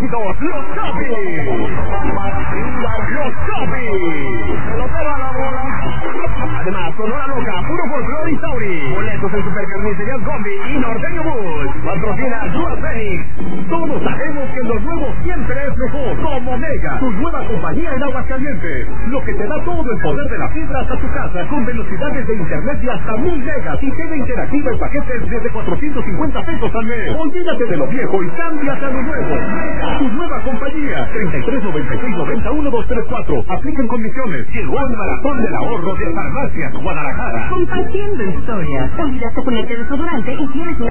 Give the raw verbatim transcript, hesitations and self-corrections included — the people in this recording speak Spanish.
éxitos, los Capi. Los Capi. Pelotero a la bola. Además, Sonora Loca, Puro Folclor y Sauri. Boletos en Supercarnicería Combi y Norteño Bus. Patrocina Dual Fenix. Todos sabemos que lo nuevo siempre es mejor. Como Mega, tu nueva compañía en Aguascalientes. Lo que te da todo el poder de la fibra hasta tu casa, con velocidades de internet de hasta mil megas y T V interactiva en paquetes desde cuatrocientos cincuenta pesos al mes. Olvídate de lo viejo y cámbiate a lo nuevo. Mega, tu nueva compañía. treinta y tres noventa y seis noventa uno dos tres cuatro. Aplican condiciones. Llegó el maratón del ahorro de Farmacias Guadalajara. Compartiendo historias. Olvidaste ponerte desodorante y tienes